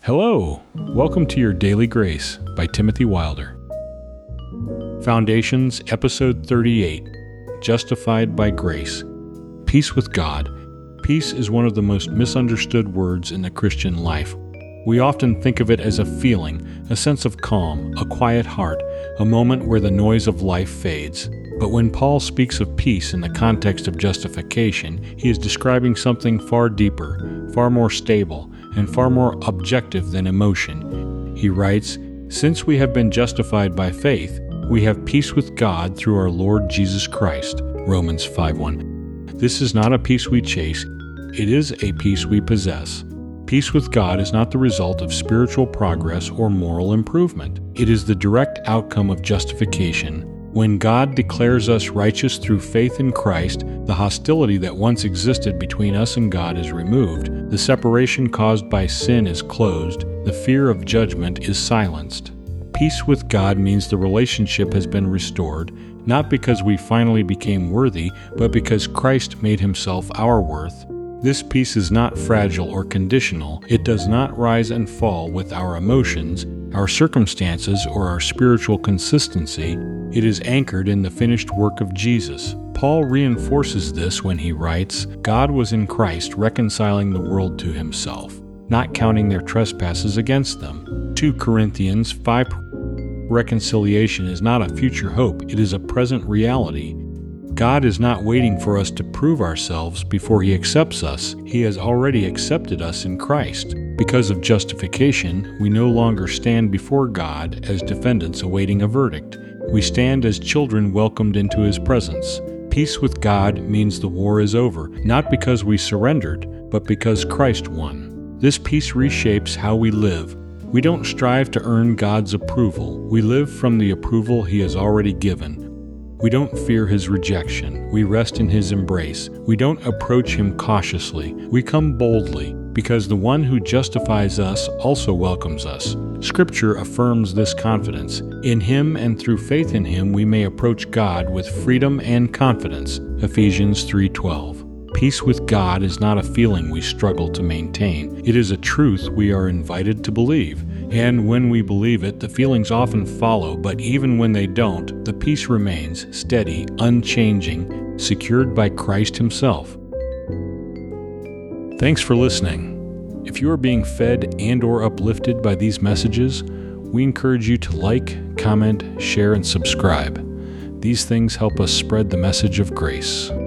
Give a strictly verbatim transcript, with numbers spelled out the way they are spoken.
Hello, welcome to your Daily Grace by Timothy Wilder. Foundations, Episode thirty-eight, Justified by Grace. Peace with God. Peace is one of the most misunderstood words in the Christian life. We often think of it as a feeling, a sense of calm, a quiet heart, a moment where the noise of life fades. But when Paul speaks of peace in the context of justification, he is describing something far deeper, far more stable, and far more objective than emotion. He writes, "Since we have been justified by faith, we have peace with God through our Lord Jesus Christ." Romans five one. This is not a peace we chase, it is a peace we possess. Peace with God is not the result of spiritual progress or moral improvement. It is the direct outcome of justification. When God declares us righteous through faith in Christ, the hostility that once existed between us and God is removed, the separation caused by sin is closed, the fear of judgment is silenced. Peace with God means the relationship has been restored, not because we finally became worthy, but because Christ made himself our worth. This peace is not fragile or conditional. It does not rise and fall with our emotions, our circumstances, or our spiritual consistency. It is anchored in the finished work of Jesus. Paul reinforces this when he writes, "God was in Christ reconciling the world to himself, not counting their trespasses against them." Second Corinthians five. Reconciliation is not a future hope, it is a present reality. God is not waiting for us to prove ourselves before he accepts us. He has already accepted us in Christ. Because of justification, we no longer stand before God as defendants awaiting a verdict. We stand as children welcomed into his presence. Peace with God means the war is over, not because we surrendered, but because Christ won. This peace reshapes how we live. We don't strive to earn God's approval. We live from the approval he has already given. We don't fear his rejection. We rest in his embrace. We don't approach him cautiously. We come boldly, because the one who justifies us also welcomes us. Scripture affirms this confidence. In him and through faith in him we may approach God with freedom and confidence. Ephesians three twelve. Peace with God is not a feeling we struggle to maintain. It is a truth we are invited to believe. And when we believe it, the feelings often follow, but even when they don't, the peace remains steady, unchanging, secured by Christ himself. Thanks for listening. If you are being fed and or uplifted by these messages, we encourage you to like, comment, share, and subscribe. These things help us spread the message of grace.